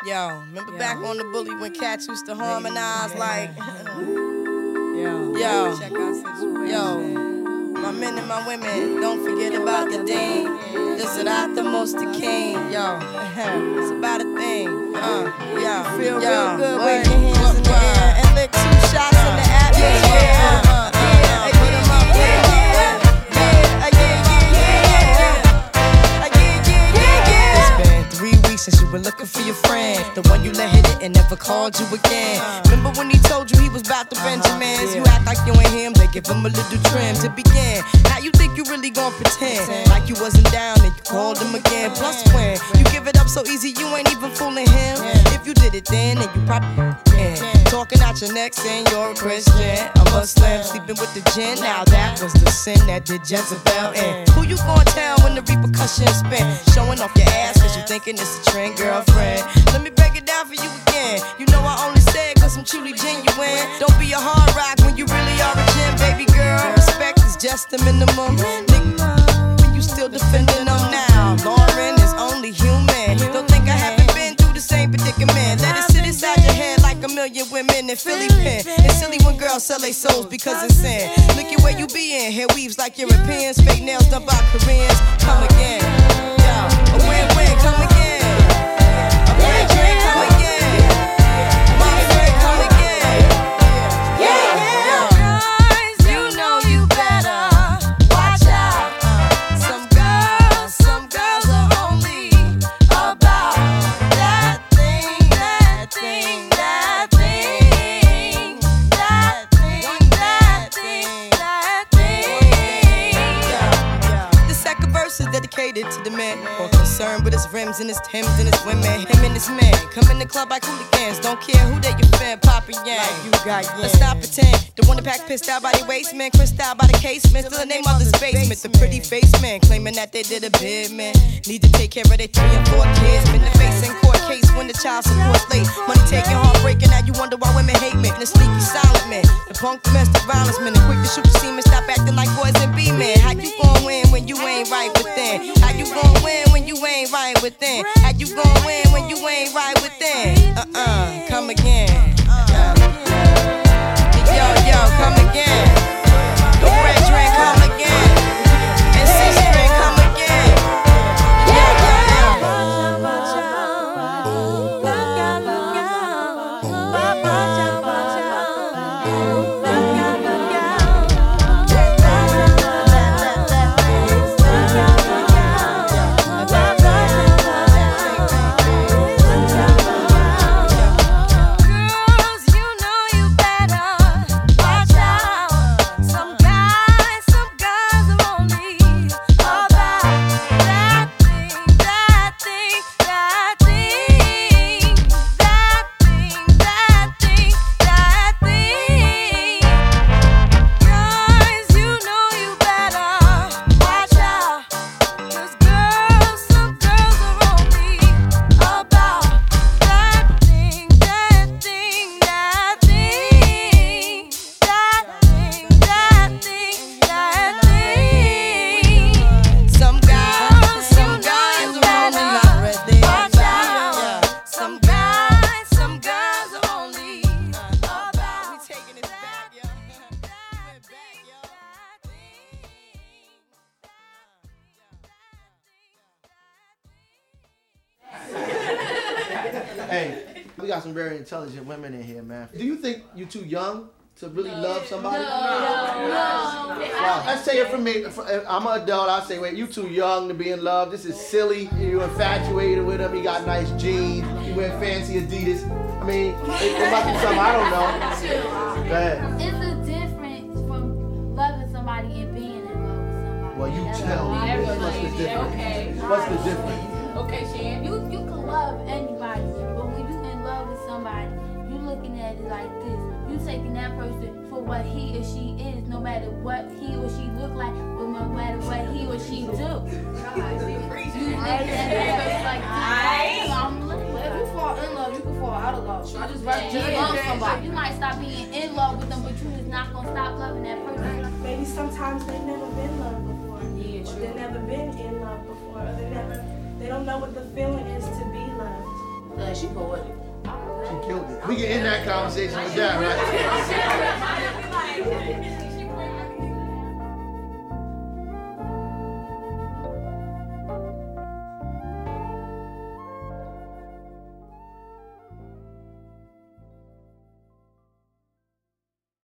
Yo, remember back on the bully when cats used to harmonize like, my men and my women, don't forget about the dean. This is not the most the king, yo. It's about a thing, feel real good, wave your hands in the air and lick 2 shots in the atmosphere. Put 'em up, since you were looking for your friend, the one you let hit it and never called you again. Remember when he told you he was about to Benjamins? You act like you ain't him, they give him a little trim to begin. Now you think you really gon' pretend like you wasn't down and you called him again. Plus when you give it up so easy, you ain't even fooling him. If you did it then you probably talking out your neck saying you're a Christian, a Muslim, sleeping with the gin. Now that was the sin that did Jezebel in. Who you gon' tell when the repercussions spin? Showing off your ass cause you thinking it's a trend, girlfriend. Let me break it down for you again. You know I only say it cause I'm truly genuine. Don't be a hard rock when you really are a gem, baby girl. Respect is just the minimum. Nigga, you still defending them now. Lauren is only human. Don't think I haven't been through the same predicament. Let it sit inside your head like a million women in Philly pen. It's silly when girls sell their souls because it's sin. Look at where you be in. Hair weaves like Europeans. Fake nails done by Koreans. Come again. Yo, a win-win, come again. To the man, more concerned with his rims and his Timbs and his women. Him and his man come in the club like hooligans. Don't care who they your fan, Papa Yang. Like you got Let's stop pretend. The one that pack pissed out by the waist, man. Crissed out by the casement. Still in their mother's basement. The pretty face man claiming that they did a bid, man. Need to take care of their 3 and 4 kids. Been the face in court case when the child support's late. Money taking, heartbreaking. Now you wonder why women hate me. The sneaky silent man, the punk domestic violence man, the quick to shoot the semen. Stop acting like boys and be men. How you gon' win when you ain't right within? How you gon' win when you ain't right within? How you gon' win when you ain't right within? Come again. Yo, come again. The red drink, come again. And 6 drink, come again. We got some very intelligent women in here, man. Do you think you're too young to really love somebody? No. Well, let's say it for me. I'm an adult. I say, wait, you too young to be in love. This is silly. You're infatuated with him. He got nice jeans. He wear fancy Adidas. I mean, it must be something I don't know. Go ahead. It's a difference from loving somebody and being in love with somebody. Well, you tell me. What's the difference? Okay. What's the difference? Okay, Shan. You can love anybody, but when you in love with somebody, you looking at it like this. You taking that person for what he or she is, no matter what he or she look like, or no matter what he or she do. You look at that like this. If you fall in love, you can fall out of love. I just love somebody. You might stop being in love with them, but you is not gonna stop loving that person. Maybe sometimes they've never been loved before. Yeah, true. They've never been in love before. They don't know what the feeling is to be loved. she poetic. She killed it. We can end that conversation with that, right?